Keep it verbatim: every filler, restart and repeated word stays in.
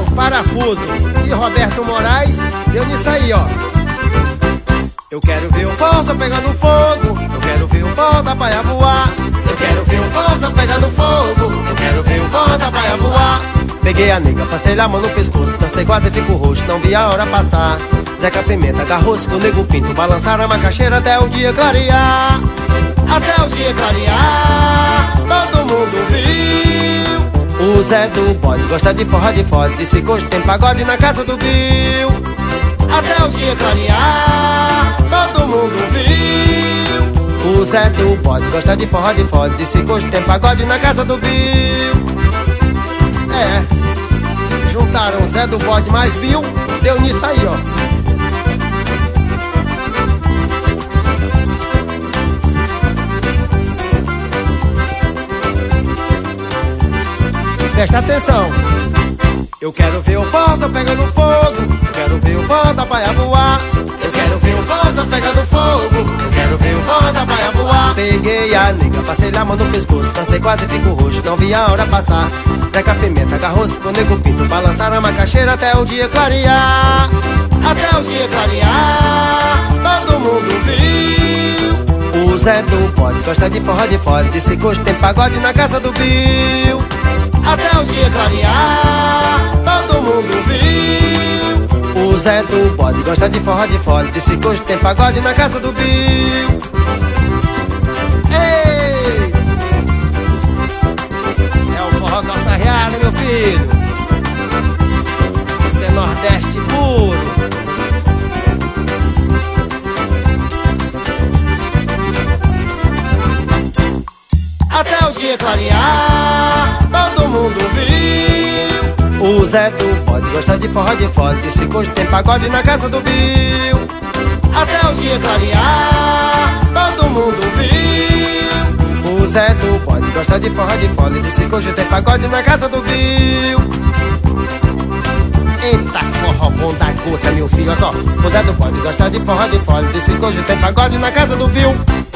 Parafuso e Roberto Moraes deu nisso aí, ó. Eu quero ver o forró pegando fogo, eu quero ver o forró da baia voar. Eu quero ver o forró pegando fogo, eu quero ver o forró da baia voar. Peguei a nega, passei a mão no pescoço, dancei quase fico roxo, não vi a hora passar. Zeca Pimenta, Garroço com o Nego Pinto, balançaram a macaxeira até o dia clarear. Até o dia clarear, todo mundo viu. O Zé do Bode gosta de forró de fora, disse que hoje tem pagode na casa do Bill. Até o dia clarear, todo mundo viu. O Zé do Bode gosta de forró de fora, disse que hoje tem pagode na casa do Bill. É, juntaram Zé do Bode mais Bill, deu nisso aí, ó. Presta atenção. Eu quero ver o forró pegando fogo, eu quero ver o forró da baia voar. Eu quero ver o forró pegando fogo, eu quero ver o forró da baia voar. Peguei a nega, passei a mão no pescoço, dancei quase fico roxo, não vi a hora passar. Zeca Pimenta, Garroço com o Nego Pinto, balançaram a macaxeira até o dia clarear. Até o dia clarear, todo mundo viu. O Zé do Bode gosta de forró de fora, disse que hoje tem pagode na casa do Bill. Até o dia clarear, todo mundo viu. O Zé do Bode gosta de forró de fora, disse que hoje tem pagode na casa do Bill. Ei! É o forró calça riada, meu filho. Isso é Nordeste puro. Até o dia clarear, todo mundo viu. O Zé do Bode gosta de forró de fora, disse que hoje tem pagode na casa do Bill. Até o dia clarear, todo mundo viu. O Zé do Bode gosta de forró de fora, disse que hoje tem pagode na casa do Bill. Eita forró bom da gota, meu filho, olha só. O Zé do Bode gosta de forró de fora, disse que hoje tem pagode na casa do Bill.